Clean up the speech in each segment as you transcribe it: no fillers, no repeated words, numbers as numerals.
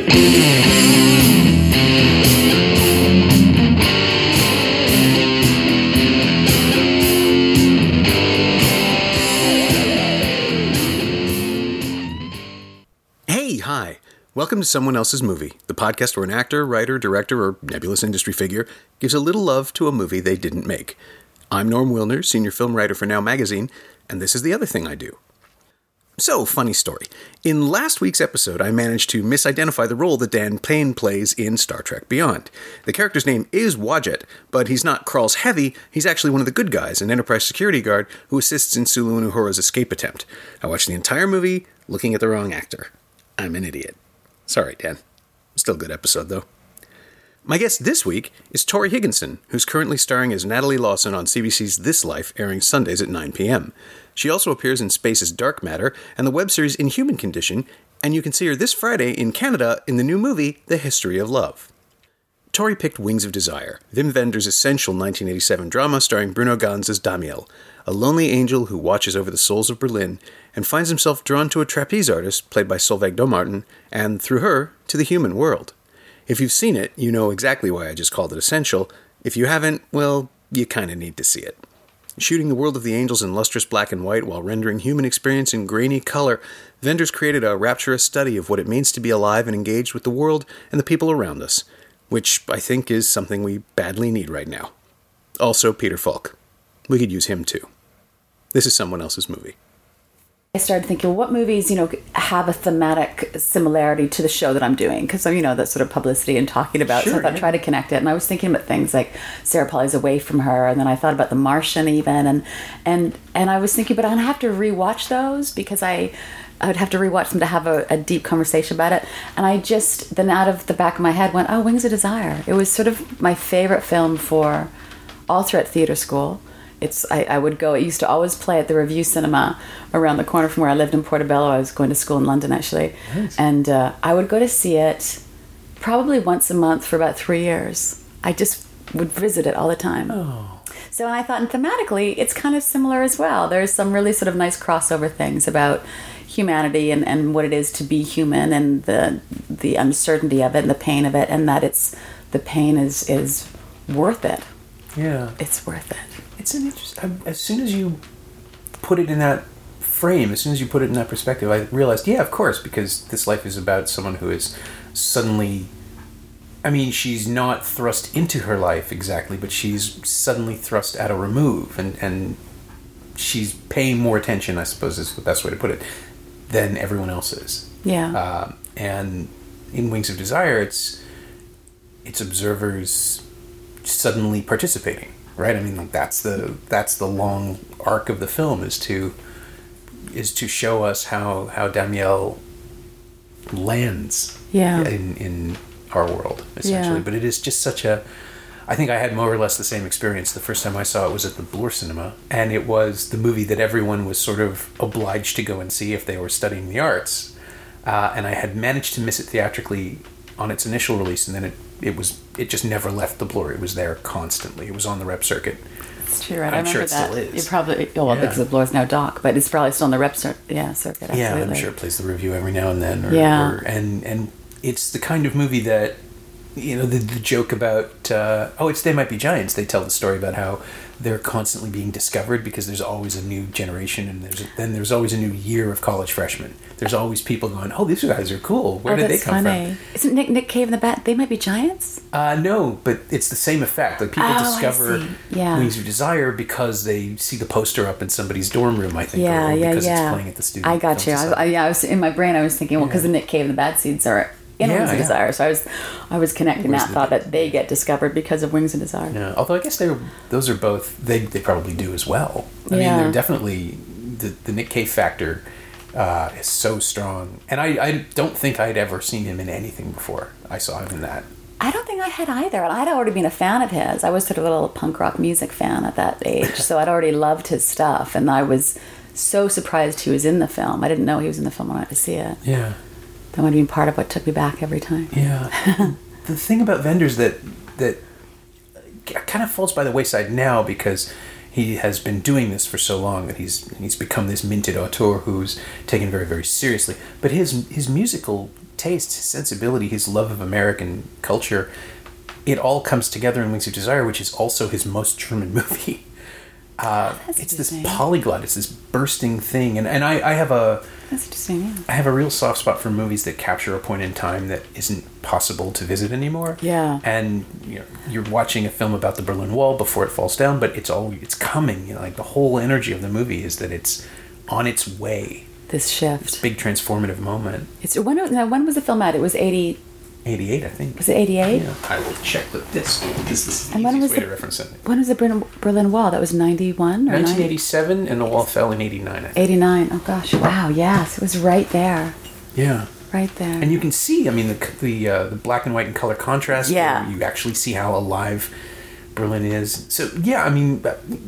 Welcome to Someone Else's Movie, the podcast where an actor, writer, director, or nebulous industry figure gives a little love to a movie they didn't make. I'm Norm Wilner, senior film writer for Now Magazine, and this is the other thing I do. So, funny story. In last week's episode, I managed to misidentify the role that Dan Payne plays in Star Trek Beyond. The character's name is Wadjet, but he's not Krall's heavy, he's actually one of the good guys, an Enterprise security guard who assists in Sulu and Uhura's escape attempt. I watched the entire movie looking at the wrong actor. I'm an idiot. Sorry, Dan. Still a good episode, though. My guest this week is Tori Higginson, who's currently starring as Natalie Lawson on CBC's This Life, airing Sundays at 9 p.m. She also appears in Space's Dark Matter and the web series Inhuman Condition, and you can see her this Friday in Canada in the new movie The History of Love. Tori picked Wings of Desire, Wim Wenders' essential 1987 drama starring Bruno Ganz as Damiel, a lonely angel who watches over the souls of Berlin and finds himself drawn to a trapeze artist played by Solveig Domartin, and through her, to the human world. If you've seen it, you know exactly why I just called it essential. If you haven't, well, you kind of need to see it. Shooting the world of the angels in lustrous black and white while rendering human experience in grainy color, Wenders created a rapturous study of what it means to be alive and engaged with the world and the people around us, which I think is something we badly need right now. Also, Peter Falk. We could use him too. This is Someone Else's Movie. I started thinking, well, what movies, have a thematic similarity to the show that I'm doing? Because, that sort of publicity and talking about. Sure, so I thought, yeah. try to connect it. And I was thinking about things like Sarah Polley's Away from Her. And then I thought about The Martian even. And I was thinking, but I'd have to rewatch those because I would have to rewatch them to have a deep conversation about it. And I just, then out of the back of my head went, oh, Wings of Desire. It was sort of my favorite film for all throughout theater school. I would go, it used to always play at the Review Cinema around the corner from where I lived in Portobello. I was going to school in London, actually. Nice. And I would go to see it probably once a month for about 3 years. I just would visit it all the time. Oh. So I thought, and thematically, it's kind of similar as well. There's some really sort of nice crossover things about humanity and what it is to be human and the uncertainty of it and the pain of it, and that the pain is worth it. Yeah. It's worth it. It's an interesting. As soon as you put it in that frame, as soon as you put it in that perspective, I realized, yeah, of course, because This Life is about someone who is suddenly. She's not thrust into her life exactly, but she's suddenly thrust at a remove, and she's paying more attention, I suppose is the best way to put it, than everyone else is. Yeah. And in Wings of Desire, it's observers suddenly participating. Right, that's the long arc of the film is to show us how Damiel lands in our world essentially. Yeah. But it is just such a. I think I had more or less the same experience. The first time I saw it was at the Bloor Cinema, and it was the movie that everyone was sort of obliged to go and see if they were studying the arts. And I had managed to miss it theatrically on its initial release, and then it just never left the Bloor. It was there constantly. It was on the rep circuit. It's true, right? I'm sure it that. still is. You probably because the Bloor is now Doc, but it's probably still on the rep circuit. Absolutely. Yeah, I'm sure it plays the review every now and then. And it's the kind of movie that the joke about it's They Might Be Giants. They tell the story about how they're constantly being discovered because there's always a new generation, and there's always a new year of college freshmen. There's always people going, oh, these guys are cool. Where did they come from? Isn't Nick Cave and the Bat, They Might Be Giants? No, but it's the same effect. Like people discover Wings of Desire because they see the poster up in somebody's dorm room, I think, or because it's playing at the studio. I got you. I was in my brain. I was thinking, because the Nick Cave and the Bad Seeds are in Wings of Desire, so I was connecting that thought that they get discovered because of Wings of Desire. Yeah, although I guess those are both they probably do as well. I mean, they're definitely the Nick Cave factor. Is so strong, and I don't think I'd ever seen him in anything before I saw him in that. I don't think I had either, and I'd already been a fan of his. I was sort of a little punk rock music fan at that age, so I'd already loved his stuff, and I was so surprised he was in the film. I didn't know he was in the film when I went to see it. Yeah. That might have been part of what took me back every time. Yeah. The thing about Wenders that kind of falls by the wayside now because he has been doing this for so long that he's become this minted auteur who's taken very, very seriously. But his musical taste, his sensibility, his love of American culture, it all comes together in Wings of Desire, which is also his most German movie. It's this polyglot, it's this bursting thing, and I have a that's interesting. Yeah. I have a real soft spot for movies that capture a point in time that isn't possible to visit anymore. Yeah. And you're watching a film about the Berlin Wall before it falls down, but it's coming. Like the whole energy of the movie is that it's on its way. This shift. This big transformative moment. When was the film out? It was 88, I think. Was it 88? Yeah. I will check the disc. This is the And when easiest was way to reference it. When was the Berlin Wall? That was 91 or 1987, and the wall fell in 89, I think. 89. Oh gosh! Wow. Yes, it was right there. Yeah. Right there. And you can see, I mean, the black and white and color contrast. Yeah. You actually see how alive Berlin is. So yeah, I mean,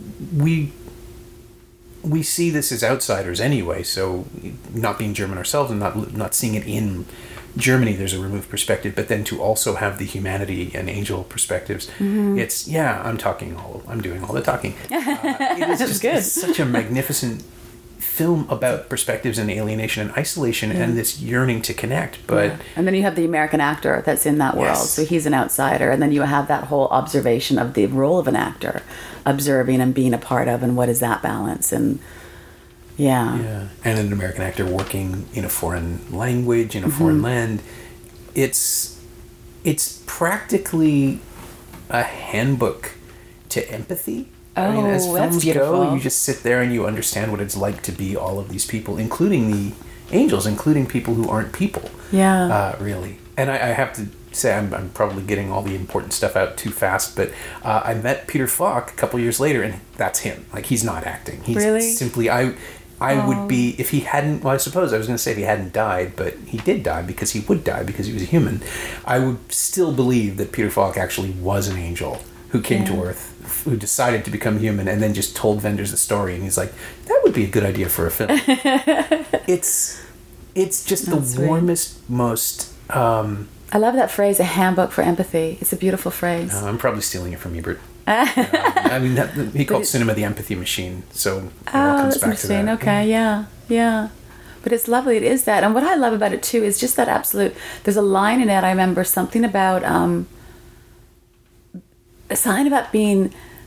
we see this as outsiders anyway. So not being German ourselves and not seeing it in Germany, there's a removed perspective. But then to also have the humanity and angel perspectives, it's I'm doing all the talking. It is just good. It's such a magnificent film about perspectives and alienation and isolation and this yearning to connect. But and then you have the American actor that's in that world, so he's an outsider, and then you have that whole observation of the role of an actor, observing and being a part of, and what is that balance, and and an American actor working in a foreign language in a foreign land. It's practically a handbook to empathy. I mean, as films go, you just sit there and you understand what it's like to be all of these people, including the angels, including people who aren't people. Yeah. Really. And I have to say, I'm probably getting all the important stuff out too fast, but I met Peter Falk a couple years later, and that's him. Like, he's not acting. He's really? Simply, I would be, if he hadn't, well, I suppose I was going to say if he hadn't died, but he did die because he would die because he was a human. I would still believe that Peter Falk actually was an angel who came to Earth, who decided to become human, and then just told Wenders the story, and he's like, that would be a good idea for a film. It's just the warmest, most... I love that phrase, a handbook for empathy. It's a beautiful phrase. I'm probably stealing it from Ebert. I mean, he called cinema the empathy machine, so it all comes back to that. Okay, yeah. But it's lovely, it is that. And what I love about it, too, is just that absolute... There's a line in it, I remember, something about... a sign about being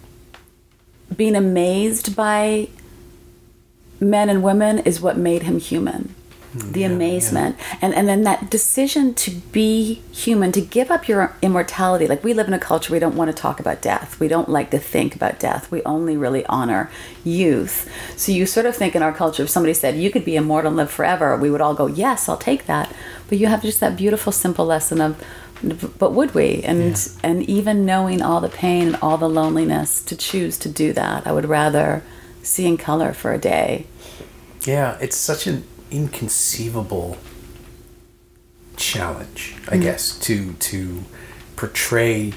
amazed by men and women is what made him human. The amazement. And then that decision to be human, to give up your immortality. Like, we live in a culture, we don't want to talk about death. We don't like to think about death. We only really honor youth. So you sort of think in our culture, if somebody said, you could be immortal and live forever, we would all go, yes, I'll take that. But you have just that beautiful, simple lesson of, but would we? And even knowing all the pain and all the loneliness, to choose to do that, I would rather see in color for a day. Yeah, it's such an inconceivable challenge, I guess, to portray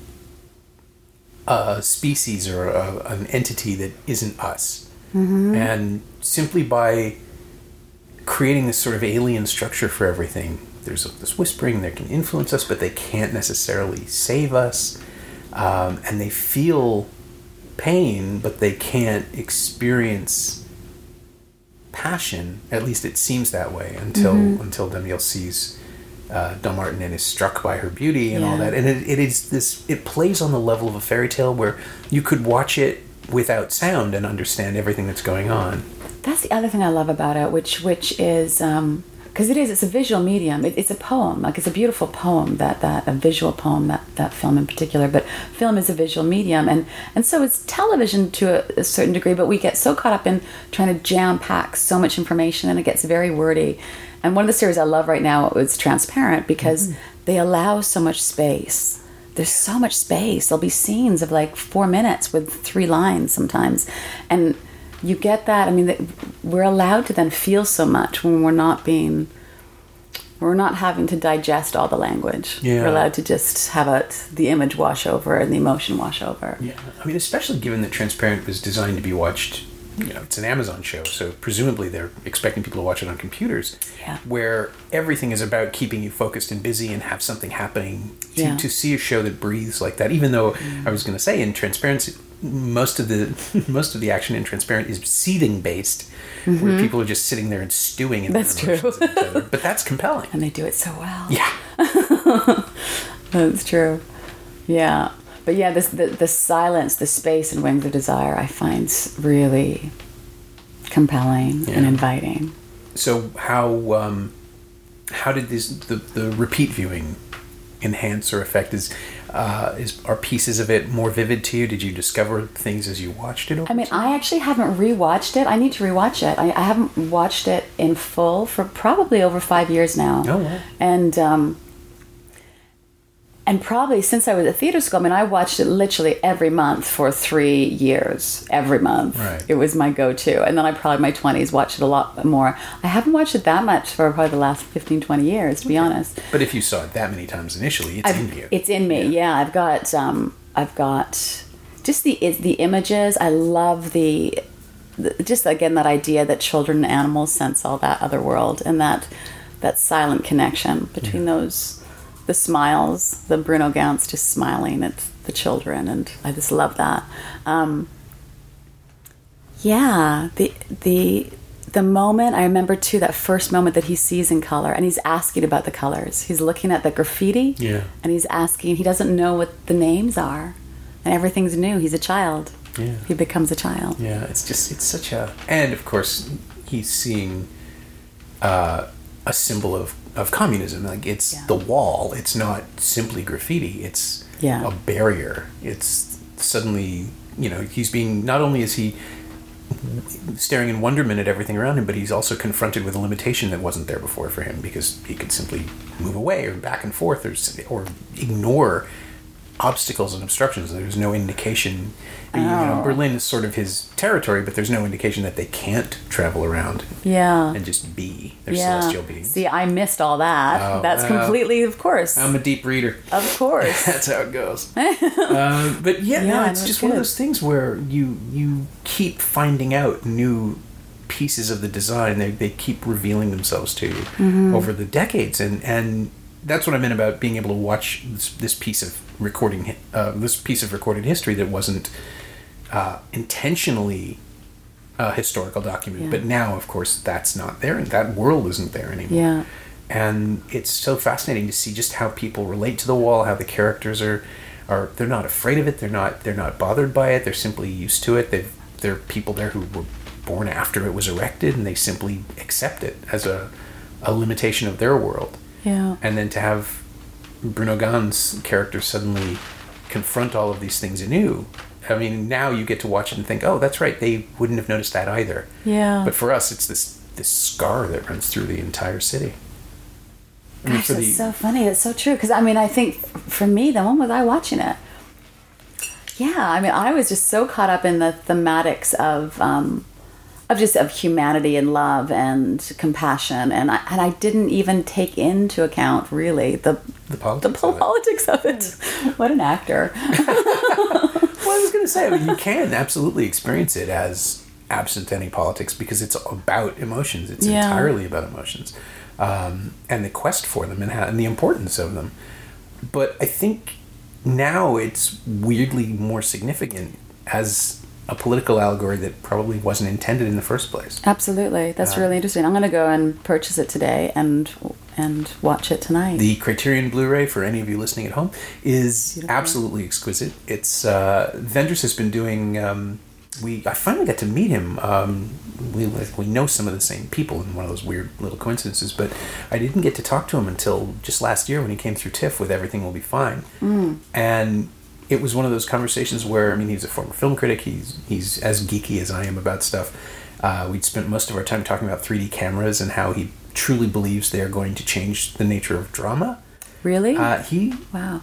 a species or an entity that isn't us. And simply by creating this sort of alien structure for everything, there's this whispering that can influence us, but they can't necessarily save us. And they feel pain, but they can't experience passion. At least it seems that way until Danielle sees Don Martin and is struck by her beauty and all that. And it plays on the level of a fairy tale where you could watch it without sound and understand everything that's going on. That's the other thing I love about it, which is because it's a visual medium. It's a poem. Like, it's a beautiful poem, a visual poem, that film in particular. But film is a visual medium, and so it's television to a certain degree. But we get so caught up in trying to jam pack so much information, and it gets very wordy. And one of the series I love right now is Transparent, because they allow so much space. There's so much space. There'll be scenes of like 4 minutes with 3 lines sometimes, and you get that. I mean, we're allowed to then feel so much when we're not having to digest all the language. Yeah. We're allowed to just have the image wash over and the emotion wash over. Yeah, I mean, especially given that Transparent was designed to be watched, it's an Amazon show, so presumably they're expecting people to watch it on computers, where everything is about keeping you focused and busy and have something happening. To see a show that breathes like that, even though I was going to say in Transparent, most of the action in Transparent is seething based, where people are just sitting there and stewing in That's their emotions true. of each other. But that's compelling. And they do it so well. Yeah. That's true. Yeah. But yeah, the silence, the space in Wings of Desire, I find really compelling and inviting. So how did the repeat viewing enhance or affect? Are pieces of it more vivid to you? Did you discover things as you watched it? I mean, I actually haven't rewatched it. I need to rewatch it. I haven't watched it in full for probably over 5 years now. Oh, wow. And probably since I was at theater school, I mean, I watched it literally every month for 3 years. Every month. Right. It was my go-to. And then I probably in my 20s watched it a lot more. I haven't watched it that much for probably the last 15, 20 years, to be honest. But if you saw it that many times initially, it's in you. It's in me, yeah. I've got just the images. I love the just, again, that idea that children and animals sense all that other world, and that silent connection between those... The smiles, the Bruno Ganz just smiling at the children, and I just love that. The moment, I remember too, that first moment that he sees in color, and he's asking about the colors. He's looking at the graffiti, and he's asking, he doesn't know what the names are, and everything's new. He's a child. Yeah. He becomes a child. Yeah, it's such a... And, of course, he's seeing a symbol of communism. Like, it's the wall. It's not simply graffiti. It's a barrier. It's suddenly, he's being... Not only is he staring in wonderment at everything around him, but he's also confronted with a limitation that wasn't there before for him, because he could simply move away or back and forth or ignore obstacles and obstructions. There's no indication. Berlin is sort of his territory, but there's no indication that they can't travel around and just be. They're celestial beings. See, I missed all that. That's completely, of course. I'm a deep reader. Of course. That's how it goes. But it's just one of those things where you keep finding out new pieces of the design. They keep revealing themselves to you over the decades, and that's what I meant about being able to watch this piece of recorded history that wasn't intentionally a historical document, but now, of course, that's not there, and that world isn't there anymore. Yeah. And it's so fascinating to see just how people relate to the wall, how the characters are they're not afraid of it, they're not bothered by it, they're simply used to it. There are people there who were born after it was erected, and they simply accept it as a limitation of their world. Yeah. And then to have Bruno Ganz' character suddenly confront all of these things anew. I mean, now you get to watch it and think, oh, that's right, they wouldn't have noticed that either. Yeah. But for us, it's this scar that runs through the entire city. Gosh, that's so funny. That's so true. Because, I mean, I think for me, then when was I watching it? Yeah, I mean, I was just so caught up in the thematics of humanity and love and compassion, and I didn't even take into account really the politics of it. What an actor! Well, I was going to say, I mean, you can absolutely experience it as absent any politics, because it's about emotions. It's entirely about emotions, and the quest for them and the importance of them. But I think now it's weirdly more significant as a political allegory that probably wasn't intended in the first place. Absolutely. That's really interesting. I'm going to go and purchase it today and watch it tonight. The Criterion Blu-ray, for any of you listening at home, is beautiful. Absolutely exquisite. It's Wenders has been doing... I finally got to meet him. We know some of the same people in one of those weird little coincidences, but I didn't get to talk to him until just last year when he came through TIFF with Everything Will Be Fine. And it was one of those conversations where, I mean, he's a former film critic. He's as geeky as I am about stuff. We'd spent most of our time talking about 3D cameras and how he truly believes they're going to change the nature of drama. Really? Wow.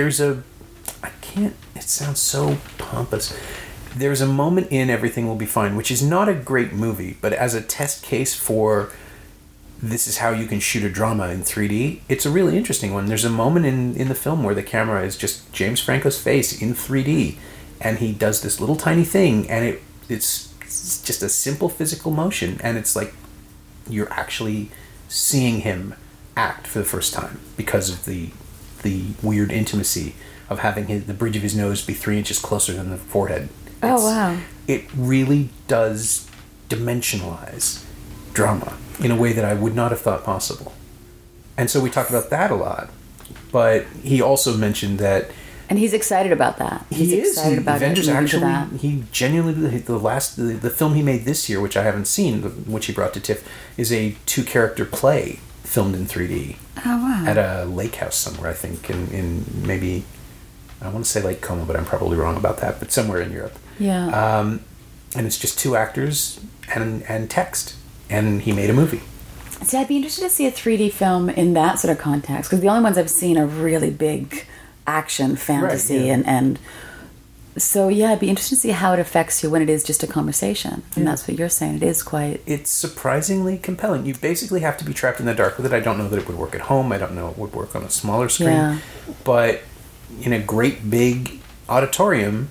It sounds so pompous. There's a moment in Everything Will Be Fine, which is not a great movie, but as a test case for this is how you can shoot a drama in 3D, it's a really interesting one. There's a moment in the film where the camera is just James Franco's face in 3D, and he does this little tiny thing, and it's just a simple physical motion, and it's like you're actually seeing him act for the first time because of the weird intimacy of having the bridge of his nose be 3 inches closer than the forehead. Oh, wow. It really does dimensionalize drama in a way that I would not have thought possible. And so we talked about that a lot. But he also mentioned that... And he's excited about that. He's excited about Avengers it. Actually, he genuinely... The film he made this year, which I haven't seen, which he brought to TIFF, is a 2-character play filmed in 3D. Oh, wow. At a lake house somewhere, I think, in maybe... I want to say Lake Como, but I'm probably wrong about that. But somewhere in Europe. Yeah. And it's just 2 actors and text. And he made a movie. See, I'd be interested to see a 3D film in that sort of context, because the only ones I've seen are really big action fantasy, right, yeah. and so yeah, I'd be interested to see how it affects you when it is just a conversation, and that's what you're saying. It is quite... It's surprisingly compelling. You basically have to be trapped in the dark with it. I don't know that it would work at home. I don't know it would work on a smaller screen. Yeah. But in a great big auditorium...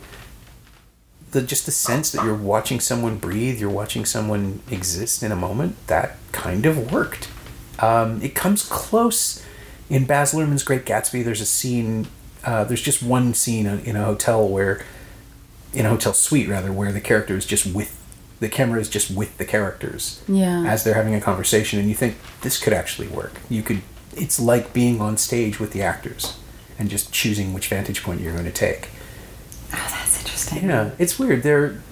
Just the sense that you're watching someone breathe, you're watching someone exist in a moment, that kind of worked. It comes close in Baz Luhrmann's Great Gatsby. There's a scene, there's just one scene in a hotel suite where the character is just the camera is just with the characters as they're having a conversation, and you think this could actually work. It's like being on stage with the actors and just choosing which vantage point you're going to take. Oh, that's interesting. Yeah, it's weird.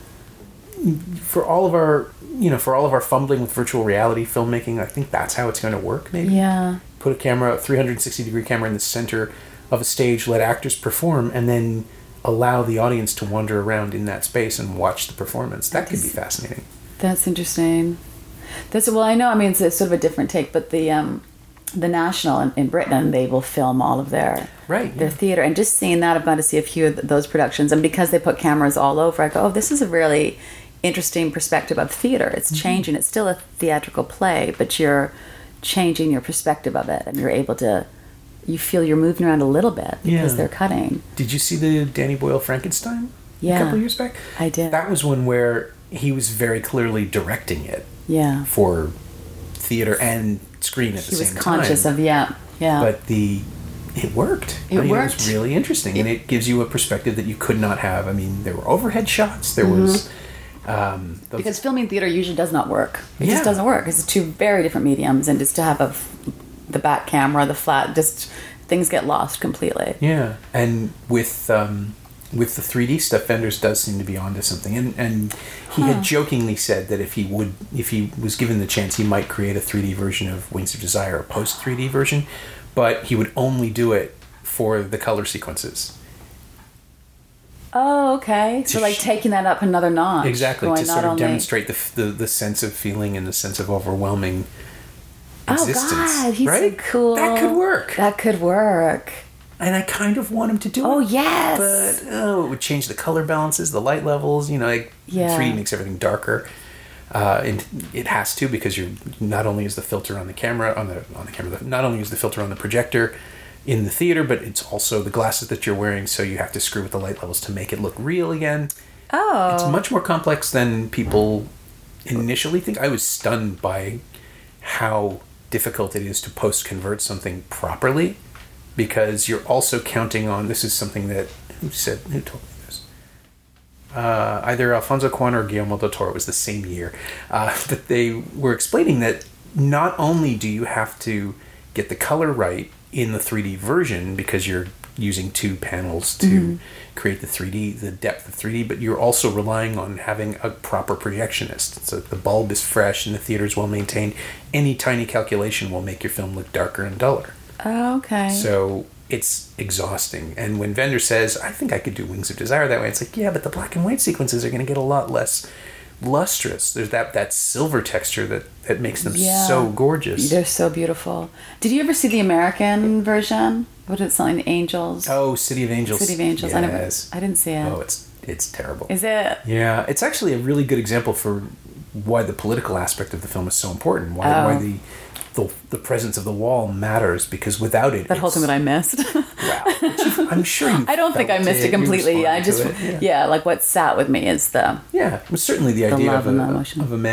For all of our fumbling with virtual reality filmmaking, I think that's how it's going to work. Maybe. Yeah. Put a 360-degree camera in the center of a stage, let actors perform, and then allow the audience to wander around in that space and watch the performance. That could be fascinating. That's interesting. I know. I mean, it's sort of a different take, but the National in Britain, they will film all of their theater, and just seeing that, I've gone to see a few of those productions, and because they put cameras all over, I go, oh, this is a really interesting perspective of theater. It's changing. It's still a theatrical play, but you're changing your perspective of it, and you're able to, you feel you're moving around a little bit because they're cutting. Did you see the Danny Boyle Frankenstein a couple of years back? I did. That was one where he was very clearly directing it for theater and screen at the same time. He was conscious of, But it worked. It was really interesting, and it gives you a perspective that you could not have. I mean, there were overhead shots. There was... because filming theater usually does not work. It just doesn't work. It's 2 very different mediums, and just to have the back camera, the flat, just things get lost completely. Yeah, and with the 3D stuff, Wenders does seem to be onto something, and he had jokingly said that if he was given the chance, he might create a 3D version of Wings of Desire, a post 3D version, but he would only do it for the color sequences. Oh, okay. So like taking that up another notch. Exactly, to sort of demonstrate the sense of feeling and the sense of overwhelming existence. Oh, God, he's so cool. That could work. That could work. And I kind of want him to do it. Oh, yes. But, it would change the color balances, the light levels, 3D makes everything darker. And it has to, because you're not only is the filter on the camera, not only is the filter on the projector in the theater, but it's also the glasses that you're wearing, so you have to screw with the light levels to make it look real again. Oh. It's much more complex than people initially think. I was stunned by how difficult it is to post-convert something properly, because you're also counting on, this is something that, who told me this? Either Alfonso Cuarón or Guillermo del Toro. It was the same year. But they were explaining that not only do you have to get the color right in the 3D version, because you're using 2 panels to create the depth of 3D, but you're also relying on having a proper projectionist. So the bulb is fresh and the theater is well maintained. Any tiny calculation will make your film look darker and duller. Oh, okay. So it's exhausting. And when Wenders says, I think I could do Wings of Desire that way, it's like, yeah, but the black and white sequences are going to get a lot less lustrous. There's that silver texture that makes them so gorgeous. They're so beautiful. Did you ever see the American version? What is it, something, Angels? Oh, City of Angels. City of Angels. Yes. I didn't see it. Oh, it's terrible. Is it? Yeah. It's actually a really good example for why the political aspect of the film is so important. Why the presence of the wall matters, because without it, that whole thing that I missed. Wow, I'm sure you. I don't think I missed it completely. I just like what sat with me is the certainly the idea of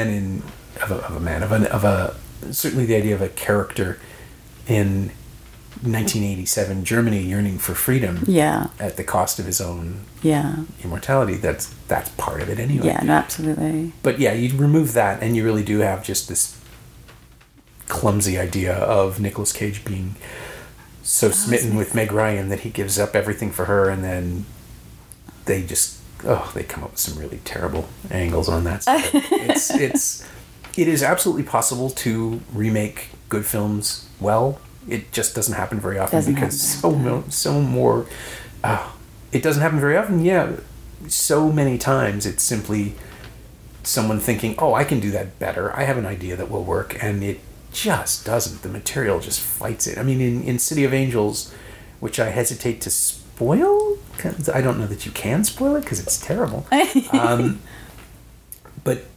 certainly the idea of a character in 1987 Germany yearning for freedom Yeah. at the cost of his own Yeah. immortality. That's part of it anyway. Yeah, no, absolutely. But yeah, you remove that and you really do have just this clumsy idea of Nicolas Cage being so smitten with Meg Ryan that he gives up everything for her, and then they just they come up with some really terrible angles on that stuff. It is absolutely possible to remake good films well. It just doesn't happen very often it doesn't happen very often. Yeah, so many times it's simply someone thinking, "Oh, I can do that better. I have an idea that will work," and it just doesn't. The material just fights it. I mean, in City of Angels, which I hesitate to spoil, 'cause I don't know that you can spoil it because it's terrible. But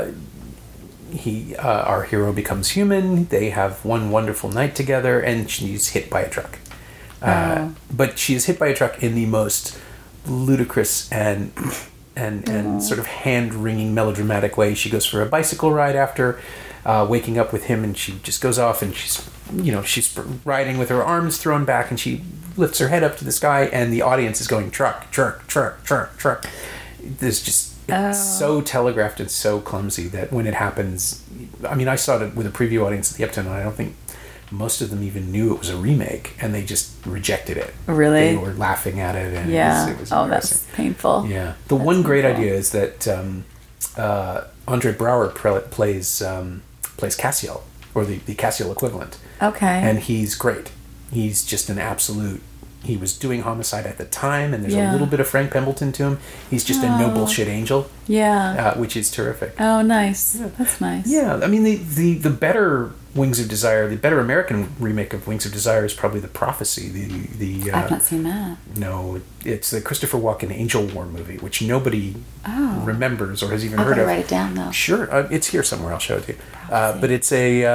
our hero becomes human. They have one wonderful night together, and she's hit by a truck. But she is hit by a truck in the most ludicrous and sort of hand-wringing melodramatic way. She goes for a bicycle ride after waking up with him, and she just goes off, and she's riding with her arms thrown back, and she lifts her head up to the sky, and the audience is going truck, truck, truck, truck, truck. There's just it's so telegraphed and so clumsy that when it happens, I mean, I saw it with a preview audience at the Upton, and I don't think most of them even knew it was a remake, and they just rejected it. Really? They were laughing at it, and Yeah. it was Oh, embarrassing. that's painful. Yeah. The one great idea is that Andre Braugher plays Cassiel, or the Cassiel equivalent. Okay. And he's great. He's just an absolute... He was doing Homicide at the time, and there's a little bit of Frank Pembleton to him. He's just a no bullshit angel. Yeah. Which is terrific. Oh, nice. Yeah. That's nice. Yeah, I mean, the better Wings of Desire, the better American remake of Wings of Desire is probably The Prophecy. I've not seen that. No, it's the Christopher Walken Angel War movie, which nobody remembers or has even heard of. I'll write it down, though. Sure, it's here somewhere. I'll show it to you. But it's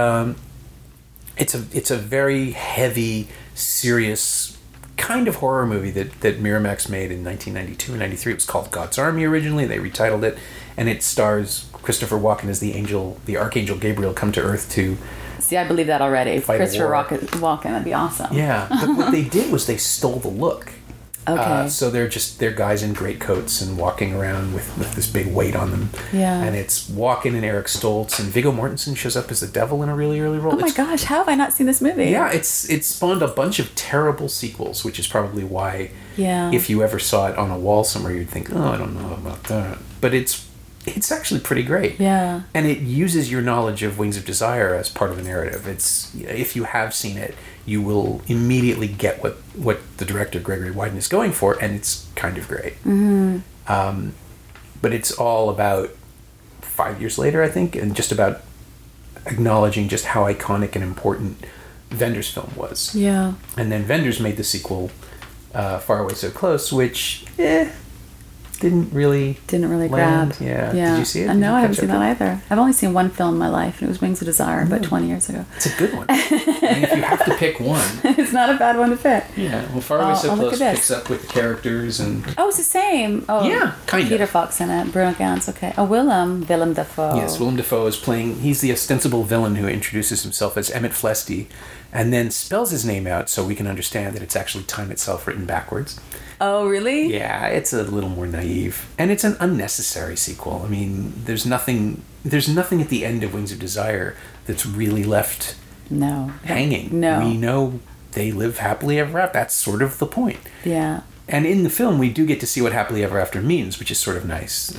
a very heavy, serious kind of horror movie that Miramax made in 1992 and 93. It was called God's Army originally. They retitled it, and it stars Christopher Walken as the Archangel Gabriel come to Earth to... See, I believe that already. Christopher war. Walken, that'd be awesome. Yeah, but what they did was they stole the look. Okay. So they're guys in greatcoats and walking around with this big weight on them. Yeah. And it's Walken and Eric Stoltz, and Viggo Mortensen shows up as the devil in a really early role. Oh my gosh, how have I not seen this movie? Yeah, it spawned a bunch of terrible sequels, which is probably why if you ever saw it on a wall somewhere, you'd think, oh, I don't know about that. But it's actually pretty great. Yeah. And it uses your knowledge of Wings of Desire as part of the narrative. If you have seen it, you will immediately get what the director Gregory Wyden is going for, and it's kind of great. Mm-hmm. But it's all about 5 years later, I think, and just about acknowledging just how iconic and important Wenders' film was. Yeah. And then Wenders made the sequel, Far Away So Close, which didn't really grab. land. Yeah. Did you see it? No, I haven't seen that either. I've only seen one film in my life, and it was Wings of Desire, about 20 years ago. It's a good one. I mean, if you have to pick one. It's not a bad one to pick. Yeah. Well, Far Away So I'll look Close at this. picks up with the characters and... Oh, it's the same. Oh, yeah, kind of. Peter Fox in it, Bruno Ganz, okay. Oh, Willem Dafoe. Yes, Willem Dafoe is playing... He's the ostensible villain who introduces himself as Emmett Flesty and then spells his name out so we can understand that it's actually time itself written backwards. Oh, really? Yeah, it's a little more naive. And it's an unnecessary sequel. I mean, there's nothing at the end of Wings of Desire that's really left hanging. No. We know they live happily ever after. That's sort of the point. Yeah. And in the film, we do get to see what happily ever after means, which is sort of nice.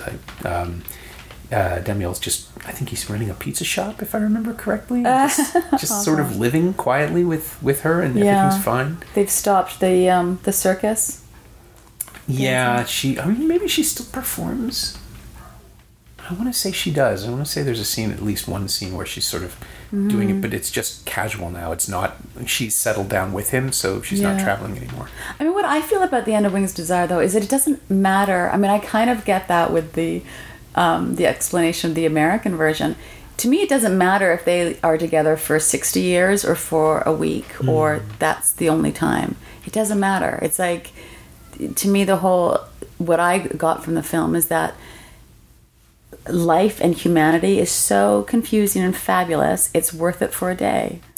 Demiel's I think he's running a pizza shop, if I remember correctly. Just sort of living quietly with her, and everything's fine. They've stopped the circus. Yeah, maybe she still performs. I want to say she does. I want to say there's at least one scene where she's sort of doing it, but it's just casual now. It's not, she's settled down with him, so she's not traveling anymore. I mean, what I feel about the end of Wings of Desire, though, is that it doesn't matter. I mean, I kind of get that with the explanation of the American version. To me, it doesn't matter if they are together for 60 years or for a week, or that's the only time. It doesn't matter. It's like, to me, what I got from the film is that life and humanity is so confusing and fabulous, it's worth it for a day.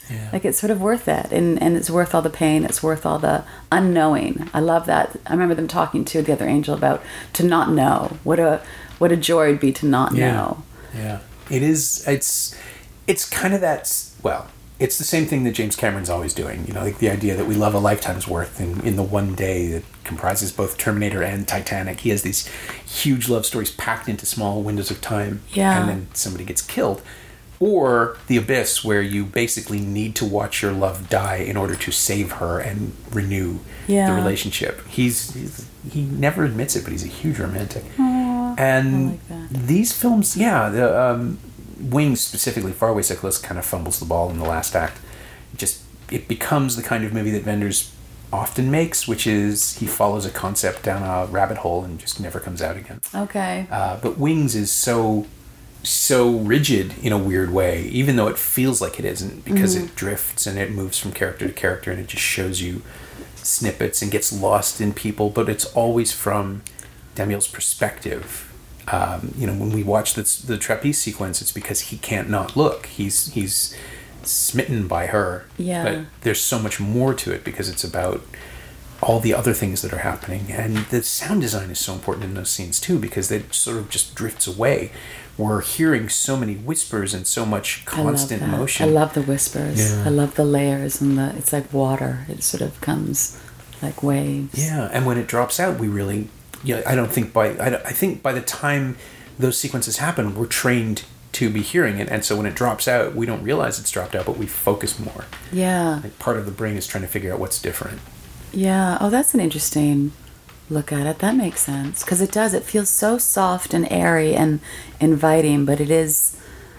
Yeah. Like, it's sort of worth it, and it's worth all the pain. It's worth all the unknowing. I love that. I remember them talking to the other angel about to not know. What a joy it'd be to not know. Yeah, it is. It's kind of that. Well, it's the same thing that James Cameron's always doing. You know, like the idea that we love a lifetime's worth in the one day that comprises both Terminator and Titanic. He has these huge love stories packed into small windows of time, Yeah. and then somebody gets killed. Or The Abyss, where you basically need to watch your love die in order to save her and renew the relationship. He never admits it, but he's a huge romantic. Aww, and I like that. these films, the Wings specifically, Faraway Cyclist kind of fumbles the ball in the last act. It becomes the kind of movie that Wenders often makes, which is he follows a concept down a rabbit hole and just never comes out again. Okay. But Wings is so rigid in a weird way, even though it feels like it isn't, because it drifts and it moves from character to character and it just shows you snippets and gets lost in people, but it's always from Damiel's perspective. When we watch the trapeze sequence, it's because he can't not look. He's smitten by her. Yeah. But there's so much more to it because it's about all the other things that are happening. And the sound design is so important in those scenes too, because it sort of just drifts away. We're hearing so many whispers and so much constant motion. I love the whispers. Yeah. I love the layers, and it's like water. It sort of comes like waves. Yeah, and when it drops out, we really, I think by the time those sequences happen, we're trained to be hearing it, and so when it drops out, we don't realize it's dropped out, but we focus more. Yeah. Like part of the brain is trying to figure out what's different. Yeah. Oh, that's an interesting look at it. That makes sense, because it does. It feels so soft and airy and inviting, but it is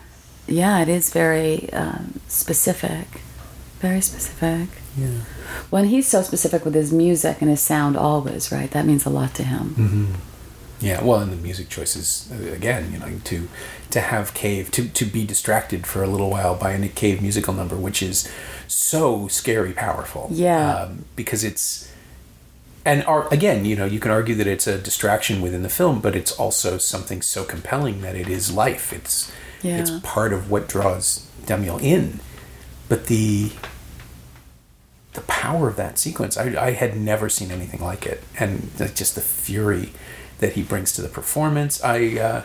very specific. Very specific. Yeah. When he's so specific with his music and his sound always, right? That means a lot to him. Mm-hmm. Yeah, well, and the music choices, again, to have Cave, to be distracted for a little while by a Nick Cave musical number, which is so scary powerful. Yeah. Because it's... And again, you can argue that it's a distraction within the film, but it's also something so compelling that it is life. It's part of what draws Damiel in. But the power of that sequence, I had never seen anything like it, and just the fury that he brings to the performance. I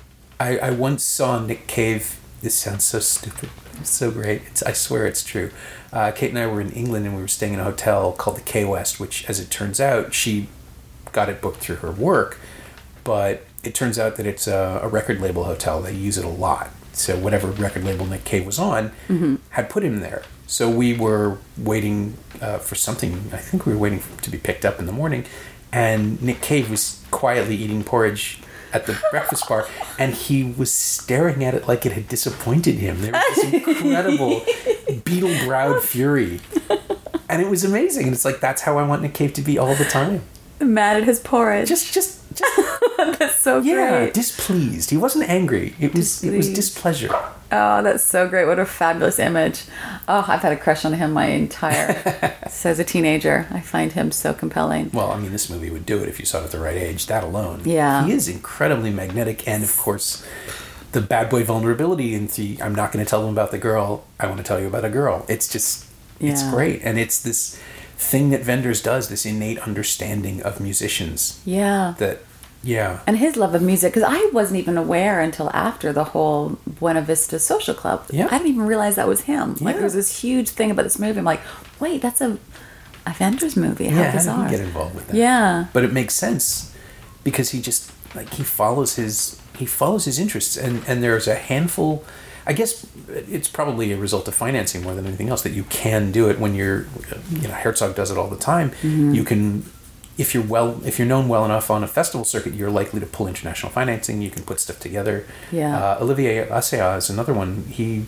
once saw Nick Cave. This sounds so stupid. It's so great. I swear it's true. Kate and I were in England, and we were staying in a hotel called the K West, which, as it turns out, she got it booked through her work, but it turns out that it's a record label hotel. They use it a lot. So whatever record label Nick Cave was on had put him there. So we were waiting for something. I think we were waiting to be picked up in the morning, and Nick Cave was quietly eating porridge at the breakfast bar, and he was staring at it like it had disappointed him. There was this incredible beetle-browed fury, and it was amazing. And it's like, that's how I want Nick Cave to be all the time. Mad at his porridge. Just That's so great. yeah, displeased. He wasn't angry. It was displeasure. Oh, that's so great. What a fabulous image. Oh, I've had a crush on him my entire... so as a teenager, I find him so compelling. Well, I mean, this movie would do it if you saw it at the right age. That alone. Yeah. He is incredibly magnetic, and of course, the bad boy vulnerability in I'm not going to tell them about the girl. I want to tell you about a girl. It's just... It's great. And it's this thing that Wenders does, this innate understanding of musicians. Yeah. Yeah. And his love of music, because I wasn't even aware until after the whole Buena Vista Social Club. Yeah. I didn't even realize that was him. Like, Yeah. there was this huge thing about this movie. I'm like, wait, that's a Wenders movie. How bizarre. How did he get involved with that? Yeah. But it makes sense because he just he follows his interests, and there's a handful. I guess it's probably a result of financing more than anything else that you can do it when you're, Herzog does it all the time. Mm-hmm. You can, if you're known well enough on a festival circuit, you're likely to pull international financing. You can put stuff together. Yeah. Olivier Assayas is another one. He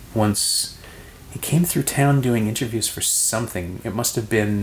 came through town doing interviews for something. It must have been,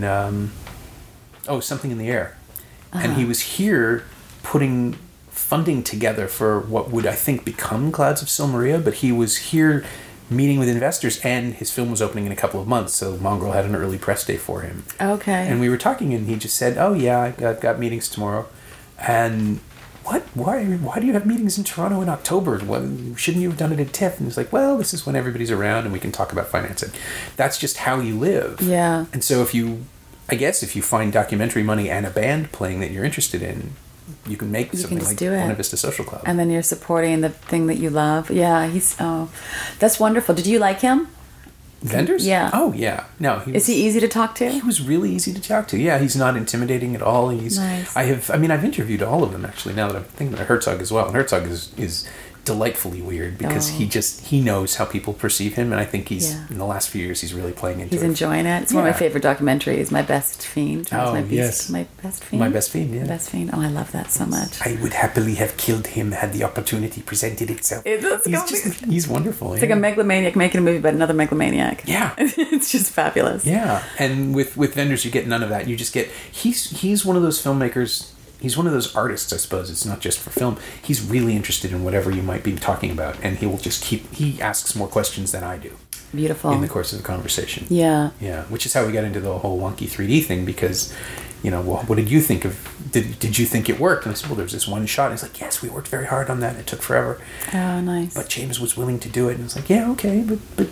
Something in the Air. Uh-huh. And he was here putting funding together for what would, I think, become Clouds of Silmaria, but he was here meeting with investors, and his film was opening in a couple of months, so Mongrel had an early press day for him. Okay. And we were talking, and he just said, oh yeah, I got meetings tomorrow. And what? Why do you have meetings in Toronto in October? Shouldn't you have done it at TIFF? And he's like, well, this is when everybody's around and we can talk about financing. That's just how you live. Yeah. And so if you find documentary money and a band playing that you're interested in, you can make something like Buena Vista Social Club. And then you're supporting the thing that you love. Yeah, that's wonderful. Did you like him? Wenders? Yeah. Oh, yeah. No, is he easy to talk to? He was really easy to talk to. Yeah, he's not intimidating at all. Nice. I've interviewed all of them actually. Now that I'm thinking about Herzog as well, and Herzog is delightfully weird because he knows how people perceive him, and I think in the last few years he's really playing into it. He's enjoying it. It's one of my favorite documentaries. My Best Fiend. My Best Fiend. My Best Fiend. Oh, I love that so much. I would happily have killed him had the opportunity presented itself. He's wonderful. It's like a megalomaniac making a movie about another megalomaniac. Yeah. It's just fabulous. Yeah, and with Wenders you get none of that. You just get he's one of those filmmakers. He's one of those artists, I suppose. It's not just for film. He's really interested in whatever you might be talking about, and he will just he asks more questions than I do. Beautiful. In the course of the conversation. Yeah. Yeah, which is how we got into the whole wonky 3D thing, because, well, what did you think of, did you think it worked? And I said, well, there's this one shot. And he's like, yes, we worked very hard on that, and it took forever. Oh, nice. But James was willing to do it, and I was like, yeah, okay, but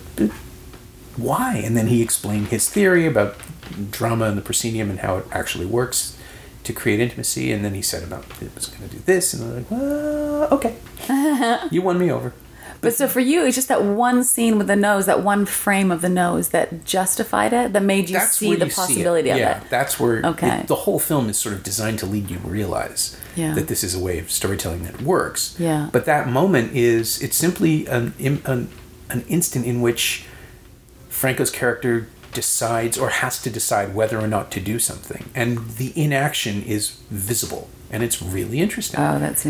why? And then he explained his theory about drama and the proscenium and how it actually works to create intimacy, and then he said about it was going to do this, and I'm like, well, okay, you won me over. But so for you, it's just that one scene with the nose, that one frame of the nose that justified it, that made you see the possibility of it. Yeah, that's where the whole film is sort of designed to lead you to realize that this is a way of storytelling that works. Yeah. But that moment it's simply an instant in which Franco's character decides or has to decide whether or not to do something, and the inaction is visible, and it's really interesting. Oh, that's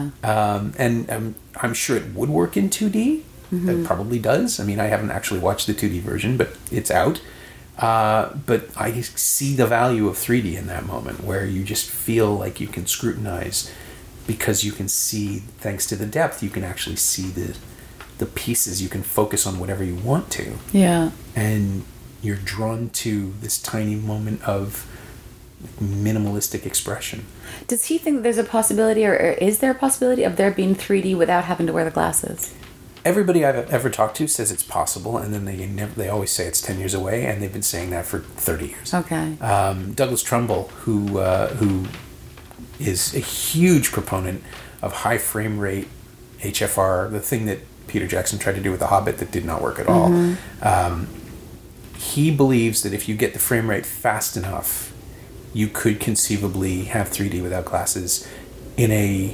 and I'm sure it would work in 2D. Mm-hmm. It probably does. I mean, I haven't actually watched the 2D version, but it's out. But I see the value of 3D in that moment, where you just feel like you can scrutinize, because you can see, thanks to the depth, you can actually see the pieces. You can focus on whatever you want to. Yeah. And you're drawn to this tiny moment of minimalistic expression. Does he think that there's a possibility, or is there a possibility of there being 3D without having to wear the glasses? Everybody I've ever talked to says it's possible, and then they always say it's 10 years away, and they've been saying that for 30 years. Okay. Douglas Trumbull, who is a huge proponent of high frame rate HFR, the thing that Peter Jackson tried to do with The Hobbit that did not work at all. Mm-hmm. He believes that if you get the frame rate fast enough, you could conceivably have 3D without glasses in a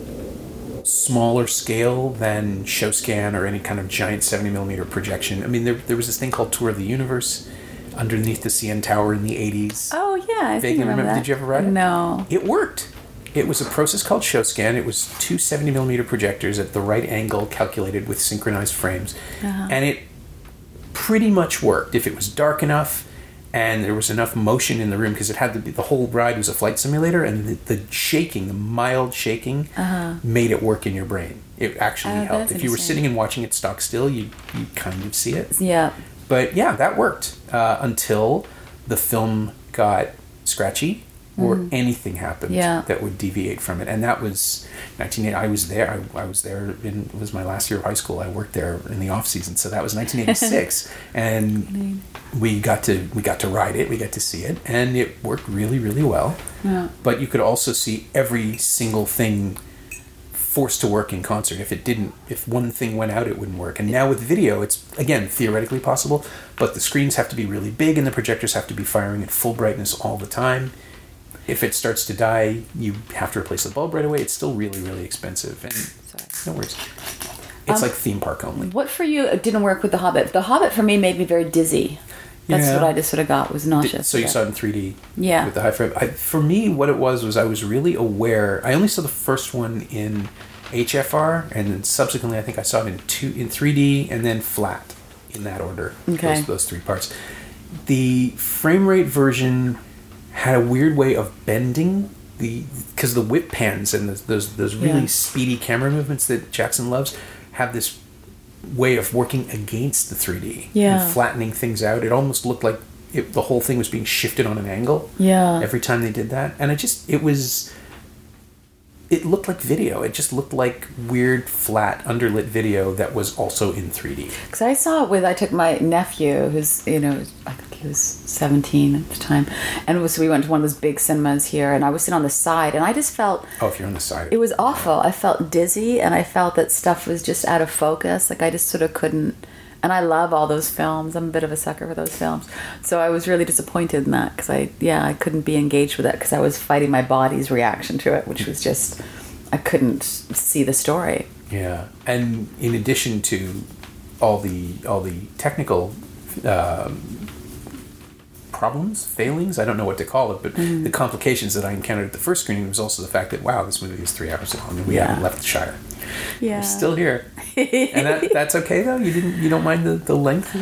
smaller scale than ShowScan or any kind of giant 70mm projection. I mean, there was this thing called Tour of the Universe underneath the CN Tower in the 80s. Oh, yeah. I think I remember that. Did you ever ride it? No. It worked. It was a process called ShowScan. It was two 70mm projectors at the right angle, calculated with synchronized frames. Uh-huh. And it pretty much worked if it was dark enough and there was enough motion in the room, because it had to be, the whole ride was a flight simulator, and the shaking, the mild shaking, made it work in your brain. It actually helped. If you were sitting and watching it stock still, you kind of see it. Yeah. But yeah, that worked until the film got scratchy or anything happened that would deviate from it. And that was 1980. I was there. I was there. It was my last year of high school. I worked there in the off season, so that was 1986. And we got to ride it. We got to see it, and it worked really, really well. Yeah. But you could also see every single thing forced to work in concert. If one thing went out, it wouldn't work. And now with video, it's, again, theoretically possible, but the screens have to be really big and the projectors have to be firing at full brightness all the time. If it starts to die, you have to replace the bulb right away. It's still really, really expensive. And no worries. It's like theme park only. What for you didn't work with The Hobbit? The Hobbit for me made me very dizzy. That's what I just sort of got, was nauseous. So you saw it in 3D? Yeah. With the high frame. For me, what it was I was really aware. I only saw the first one in HFR, and then subsequently I think I saw it in 3D and then flat, in that order. Okay. Those three parts. The frame rate version had a weird way of bending because the whip pans and those really speedy camera movements that Jackson loves have this way of working against the 3D and flattening things out. It almost looked like the whole thing was being shifted on an angle every time they did that. And it it looked like video. It just looked like weird, flat, underlit video that was also in 3D. Because I took my nephew, who's, I think he was 17 at the time, and we went to one of those big cinemas here, and I was sitting on the side, and I just felt... Oh, if you're on the side. It was awful. I felt dizzy, and I felt that stuff was just out of focus. Like, I just sort of couldn't... And I love all those films. I'm a bit of a sucker for those films. So I was really disappointed in that because I couldn't be engaged with it because I was fighting my body's reaction to it, which was just, I couldn't see the story. Yeah. And in addition to all the technical problems, failings, I don't know what to call it, but the complications that I encountered at the first screening was also the fact that, wow, this movie is 3 hours long and we haven't left the Shire. Yeah. We're still here. And that's okay though? You don't mind the length?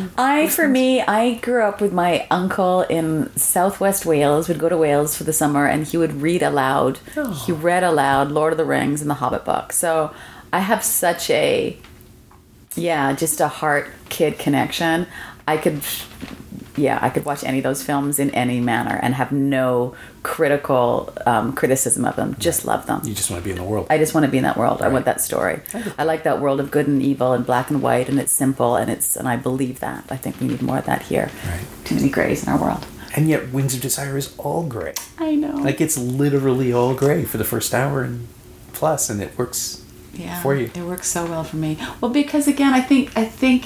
I grew up with my uncle in southwest Wales. We'd go to Wales for the summer and he would read aloud. Oh. He read aloud Lord of the Rings and the Hobbit book. So I have such just a heart kid connection. I could watch any of those films in any manner and have no critical criticism of them. Just love them. You just want to be in the world. I just want to be in that world. Right. I want that story. I like that world of good and evil and black and white, and it's simple, and I believe that. I think we need more of that here. Right. Too many grays in our world. And yet Wings of Desire is all gray. I know. Like, it's literally all gray for the first hour and plus, and it works for you. It works so well for me. Well, because again, I think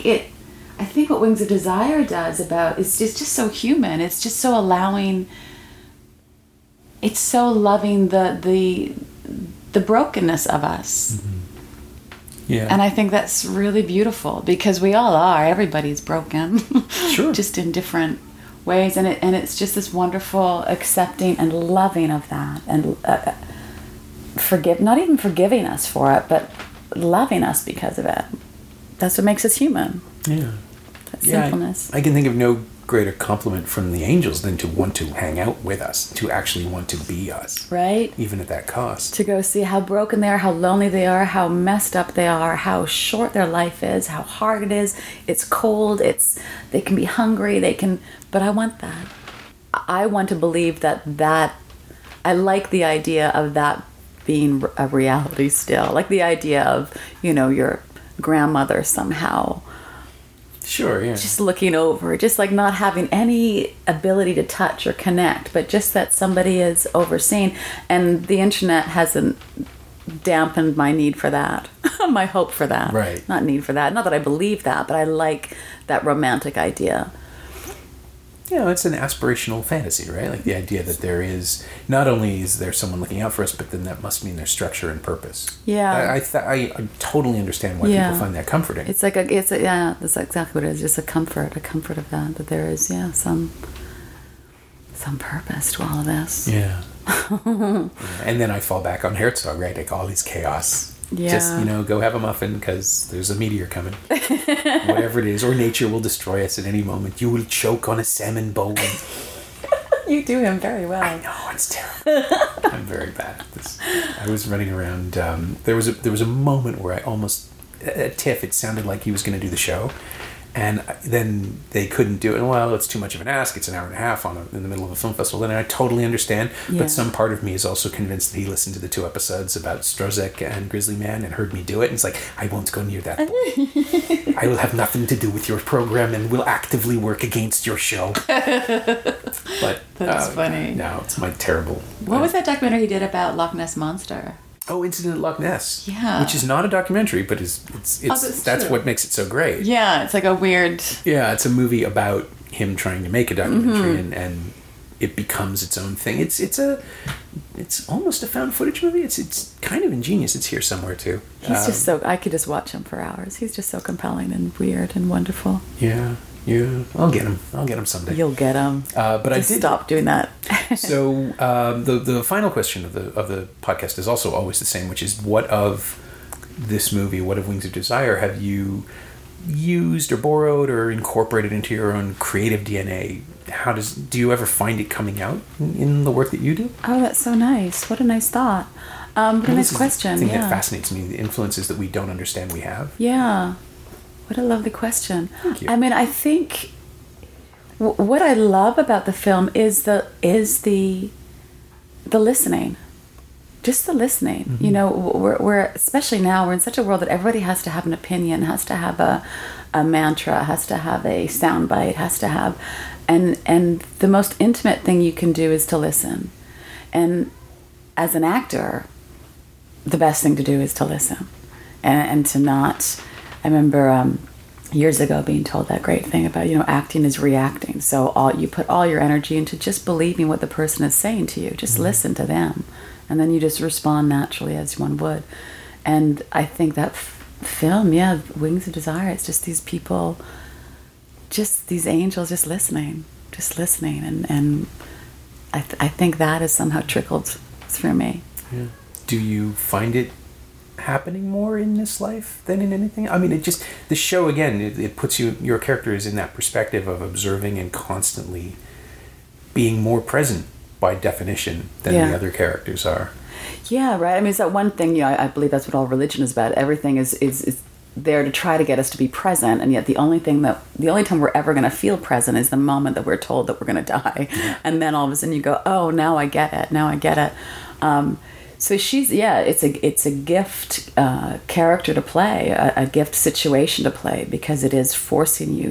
what Wings of Desire does it's just so human. It's just so allowing. It's so loving the brokenness of us. Mm-hmm. Yeah. And I think that's really beautiful because we all are. Everybody's broken. Sure. Just in different ways, and it's just this wonderful accepting and loving of that, and not even forgiving us for it, but loving us because of it. That's what makes us human. Yeah. That sinfulness. I can think of no greater compliment from the angels than to want to hang out with us, to actually want to be us. Right? Even at that cost. To go see how broken they are, how lonely they are, how messed up they are, how short their life is, how hard it is. It's cold, they can be hungry, but I want that. I want to believe that I like the idea of that being a reality still. Like the idea of, your grandmother somehow... Sure, yeah. Just looking over, just like not having any ability to touch or connect, but just that somebody is overseeing. And the internet hasn't dampened my need for that, my hope for that. Right. Not need for that. Not that I believe that, but I like that romantic idea. It's an aspirational fantasy, right? Like the idea that there is, not only is there someone looking out for us, but then that must mean there's structure and purpose. Yeah. I totally understand why people find that comforting. It's like that's exactly what it is. Just a comfort of that there is, some purpose to all of this. Yeah. And then I fall back on Herzog, right? Like all these chaos. Yeah. Just, go have a muffin because there's a meteor coming. Whatever it is. Or nature will destroy us at any moment. You will choke on a salmon bone. You do him very well. I know, it's terrible. I'm very bad at this. I was running around. There was a moment where I almost, at TIFF, it sounded like he was going to do the show. And then they couldn't do it. Well, it's too much of an ask. It's an hour and a half in the middle of a film festival. And I totally understand. Yeah. But some part of me is also convinced that he listened to the 2 episodes about Strozek and Grizzly Man and heard me do it. And it's like, I won't go near that boy. I will have nothing to do with your program and will actively work against your show. But that's funny. No, it's my terrible. What was that documentary he did about Loch Ness Monster? Oh, Incident at Loch Ness. Yeah. Which is not a documentary, but that's what makes it so great. Yeah, it's like a weird... Yeah, it's a movie about him trying to make a documentary, and it becomes its own thing. It's almost a found footage movie. It's kind of ingenious. It's here somewhere too. He's just so... I could just watch him for hours. He's just so compelling and weird and wonderful. Yeah. I'll get him someday. You'll get him. But I did stop doing that. So the final question of the podcast is also always the same, which is, what of this movie, what of Wings of Desire, have you used or borrowed or incorporated into your own creative DNA? Do you ever find it coming out in the work that you do? Oh, that's so nice. What a nice thought. What a nice question. The thing that fascinates me, the influences that we don't understand we have. Yeah. What a lovely question. Thank you. I mean, I think what I love about the film is the listening. just the listening. You know, we're especially now, we're in such a world that everybody has to have an opinion, has to have a mantra, has to have a soundbite, has to have, and the most intimate thing you can do is to listen. And as an actor, the best thing to do is to listen, and to not. I remember years ago being told that great thing about, you know, acting is reacting. So you put all your energy into just believing what the person is saying to you. Just listen to them, and then you just respond naturally as one would. And I think that film, Wings of Desire, it's just these people, just these angels, just listening, and I think that has somehow trickled through me. Yeah. Do you find it happening more in this life than in anything? I mean, the show, again, it puts your characters in that perspective of observing and constantly being more present by definition than the other characters are. Yeah, right. I mean, it's that one thing, you know, I believe that's what all religion is about. Everything is there to try to get us to be present, and yet the only time we're ever going to feel present is the moment that we're told that we're going to die. Yeah. And then all of a sudden you go, oh, now I get it. So it's a gift character to play, a gift situation to play, because it is forcing you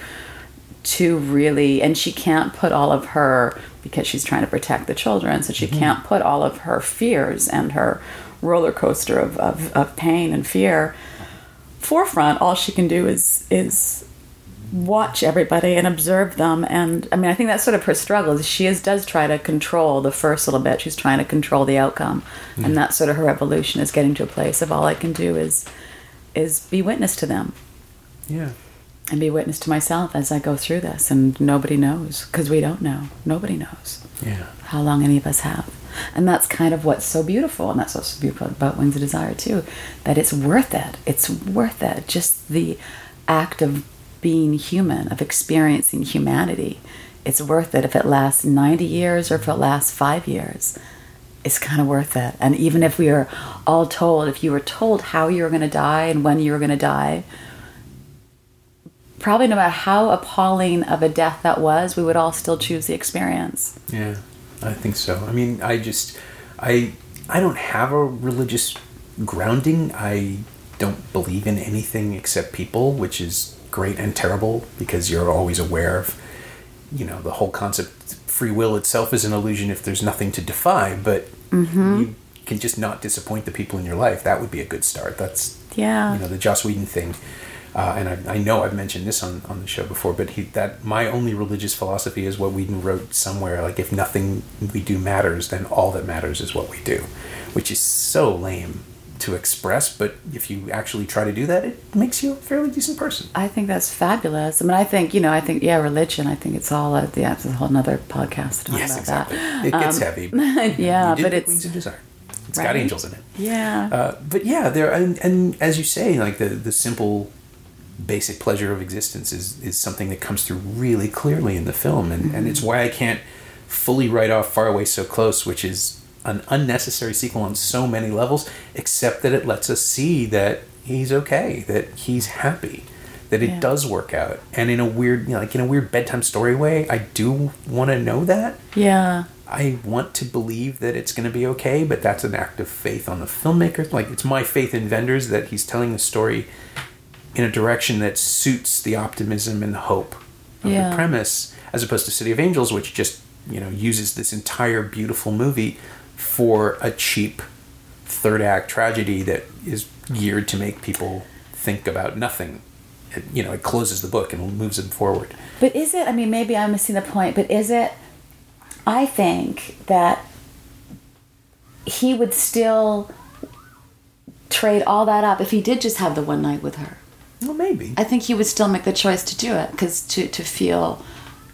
to really, and she can't put all of her, because she's trying to protect the children, so she can't put all of her fears and her roller coaster of pain and fear forefront. All she can do is watch everybody and observe them. And I mean, I think that's sort of her struggle. She does try to control the first little bit. She's trying to control the outcome. And that's sort of her evolution, is getting to a place of all I can do is be witness to them. Yeah. And be witness to myself as I go through this. And nobody knows, because we don't know. Nobody knows how long any of us have. And that's kind of what's so beautiful. And that's what's so beautiful about Wings of Desire too, that it's worth it. It's worth it. Just the act of being human, of experiencing humanity. It's worth it if it lasts 90 years or if it lasts 5 years. It's kind of worth it. And even if we are all told, if you were told how you were going to die and when you were going to die, probably no matter how appalling of a death that was, we would all still choose the experience. Yeah, I think so. I mean, I don't have a religious grounding. I don't believe in anything except people, which is great and terrible, because you're always aware of, you know, the whole concept. Free will itself is an illusion if there's nothing to defy, but you can just not disappoint the people in your life. That would be a good start. That's you know, the Joss Whedon thing. And I know I've mentioned this on the show before, but that my only religious philosophy is what Whedon wrote somewhere, like, if nothing we do matters, then all that matters is what we do, which is so lame to express, but if you actually try to do that, it makes you a fairly decent person. I think that's fabulous. I mean, I think religion, I think it's all it's a whole nother podcast to talk about exactly. that. It gets heavy. But it's Wings of Desire. It's right? got angels in it. Yeah. But yeah, there and as you say, like the simple basic pleasure of existence is something that comes through really clearly in the film, and it's why I can't fully write off Far Away So Close, which is an unnecessary sequel on so many levels, except that it lets us see that he's okay, that he's happy, that it does work out, and in a weird, like in a weird bedtime story way, I do want to know that. Yeah. I want to believe that it's going to be okay, but that's an act of faith on the filmmaker. Like, it's my faith in Wenders that he's telling the story in a direction that suits the optimism and the hope of the premise, as opposed to City of Angels, which just, uses this entire beautiful movie for a cheap third act tragedy that is geared to make people think about nothing. It closes the book and moves them forward. But is it, maybe I'm missing the point, but is it, I think that he would still trade all that up if he did just have the one night with her. Well, maybe. I think he would still make the choice to do it, because to feel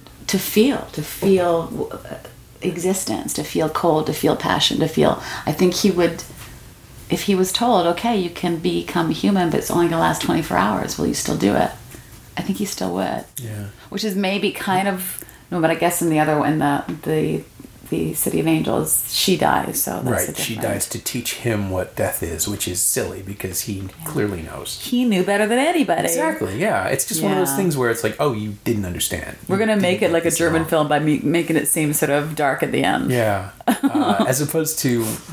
existence, to feel cold, to feel passion, I think he would, if he was told, okay, you can become human, but it's only going to last 24 hours, will you still do it? I think he still would. Yeah. Which is maybe kind of, no, but I guess in the other one, the City of Angels, she dies, so that's right. She dies to teach him what death is, which is silly because he clearly knows. He knew better than anybody. Exactly. Yeah, it's just one of those things where it's like, oh, you didn't understand. We're gonna make it like a German film by making it seem sort of dark at the end. Yeah, as opposed to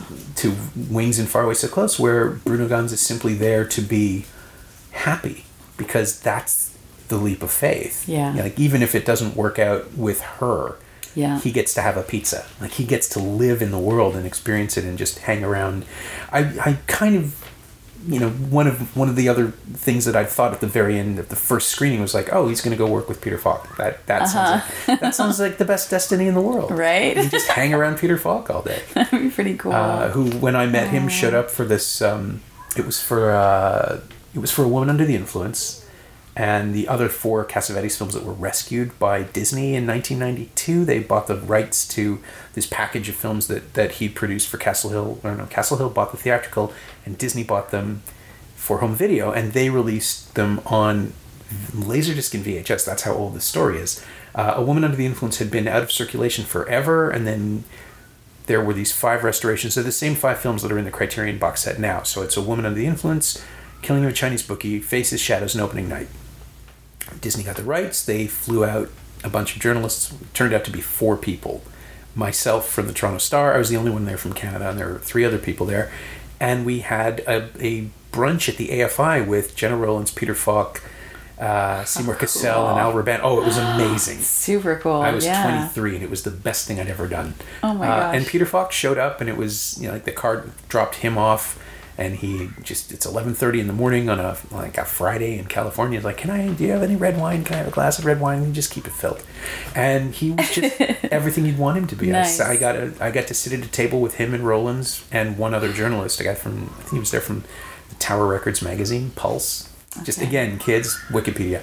to Wings and Far Away So Close, where Bruno Ganz is simply there to be happy, because that's the leap of faith. Yeah. Like, even if it doesn't work out with her, Yeah. he gets to have a pizza. Like, he gets to live in the world and experience it and just hang around. I kind of, one of the other things that I thought at the very end of the first screening was like, oh, he's going to go work with Peter Falk. That sounds like the best destiny in the world. Right? You just hang around Peter Falk all day. That'd be pretty cool. Who, when I met him, showed up for this. It was for A Woman Under the Influence, and the other 4 Cassavetes films that were rescued by Disney in 1992. They bought the rights to this package of films that he produced for Castle Hill. Or no, Castle Hill bought the theatrical, and Disney bought them for home video, and they released them on Laserdisc and VHS. That's how old this story is. A Woman Under the Influence had been out of circulation forever, and then there were these 5 restorations. They're the same 5 films that are in the Criterion box set now. So it's A Woman Under the Influence, Killing of a Chinese Bookie, Faces, Shadows, and Opening Night. Disney got the rights. They flew out a bunch of journalists. It turned out to be 4 people. Myself from the Toronto Star. I was the only one there from Canada, and there were 3 other people there. And we had a brunch at the AFI with Jenna Rollins, Peter Falk, Seymour Cassell, and Al Raban. Oh, it was amazing. Super cool. I was 23, and it was the best thing I'd ever done. Oh my gosh. And Peter Falk showed up, and it was, like, the car dropped him off, and it's 11:30 in the morning on a Friday in California. He's like, do you have any red wine? Can I have a glass of red wine? And just keep it filled. And he was just everything you'd want him to be. Nice. I got to sit at a table with him and Rollins and one other journalist, a guy from, I think he was there from the Tower Records magazine, Pulse. Just, again, kids, Wikipedia.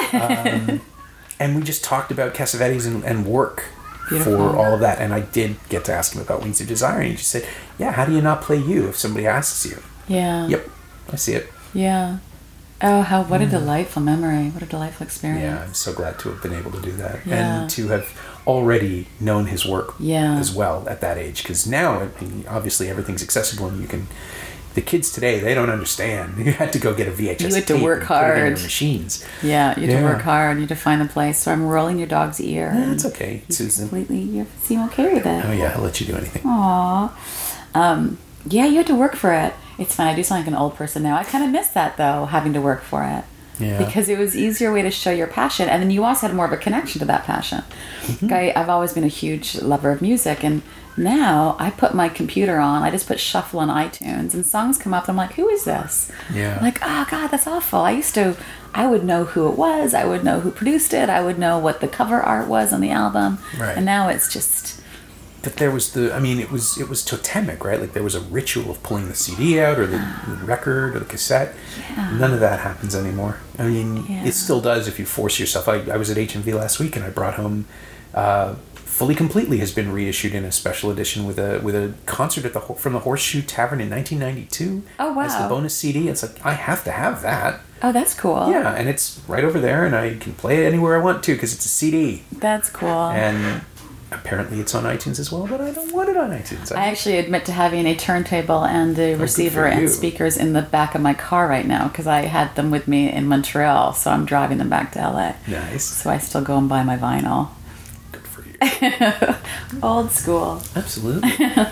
And we just talked about Cassavetes and work. Beautiful. For all of that. And I did get to ask him about Wings of Desire, and he just said, yeah, how do you not play you if somebody asks you? Yeah. Yep, I see it. Yeah. Oh, what a delightful memory. What a delightful experience. Yeah, I'm so glad to have been able to do that. Yeah. And to have already known his work as well at that age. Because now, obviously, everything's accessible, and you can... The kids today, they don't understand. You had to go get a VHS You had to tape work and hard. put it in your machines. Yeah, you had to work hard. You had to find the place. So I'm rolling your dog's ear. Yeah, it's okay, Susan. You seem okay with it. Oh, yeah, I'll let you do anything. Aw. Yeah, you had to work for it. It's fine. I do sound like an old person now. I kind of miss that, though, having to work for it. Yeah. Because it was an easier way to show your passion. And then you also had more of a connection to that passion. Mm-hmm. I've always been a huge lover of music. And now I put my computer on. I just put shuffle on iTunes. And songs come up. And I'm like, who is this? Yeah. I'm like, oh, God, that's awful. I would know who it was. I would know who produced it. I would know what the cover art was on the album. Right. And now it's just... But there was it was totemic, right? Like, there was a ritual of pulling the CD out, or the record, or the cassette. Yeah. None of that happens anymore. I mean, It still does if you force yourself. I was at HMV last week, and I brought home Fully Completely has been reissued in a special edition with a concert from the Horseshoe Tavern in 1992. Oh, wow. As the bonus CD. It's like, I have to have that. Oh, that's cool. Yeah, and it's right over there, and I can play it anywhere I want to because it's a CD. That's cool. And... apparently it's on iTunes as well, but I don't want it on iTunes. I actually admit to having a turntable and a receiver and speakers in the back of my car right now because I had them with me in Montreal, so I'm driving them back to LA. Nice. So I still go and buy my vinyl. Good for you. Old school. Absolutely.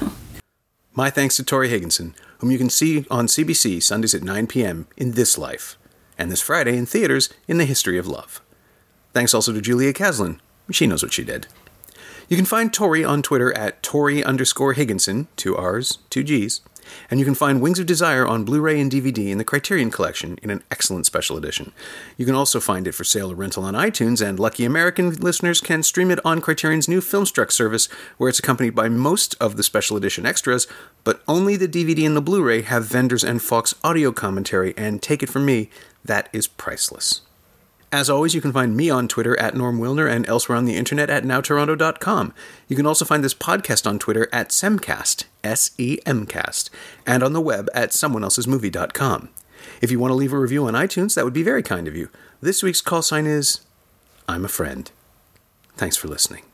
My thanks to Tori Higginson, whom you can see on CBC Sundays at 9 p.m. in This Life, and this Friday in theaters in The History of Love. Thanks also to Julia Caslin. She knows what she did. You can find Tori on Twitter at Tori_Higginson, 2 R's, 2 G's, and you can find Wings of Desire on Blu-ray and DVD in the Criterion Collection in an excellent special edition. You can also find it for sale or rental on iTunes, and lucky American listeners can stream it on Criterion's new Filmstruck service, where it's accompanied by most of the special edition extras, but only the DVD and the Blu-ray have Vendors and Fox audio commentary, and take it from me, that is priceless. As always, you can find me on Twitter at Norm Wilner and elsewhere on the internet at nowtoronto.com. You can also find this podcast on Twitter at Semcast, S-E-M-Cast, and on the web at someoneelsesmovie.com. If you want to leave a review on iTunes, that would be very kind of you. This week's call sign is, I'm a friend. Thanks for listening.